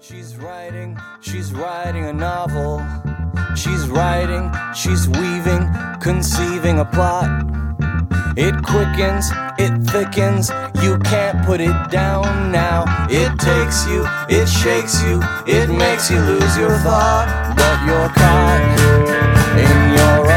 She's writing a novel. She's writing, she's weaving, conceiving a plot. It quickens, it thickens, you can't put it down now. It takes you, it shakes you, it makes you lose your thought. But you're caught in your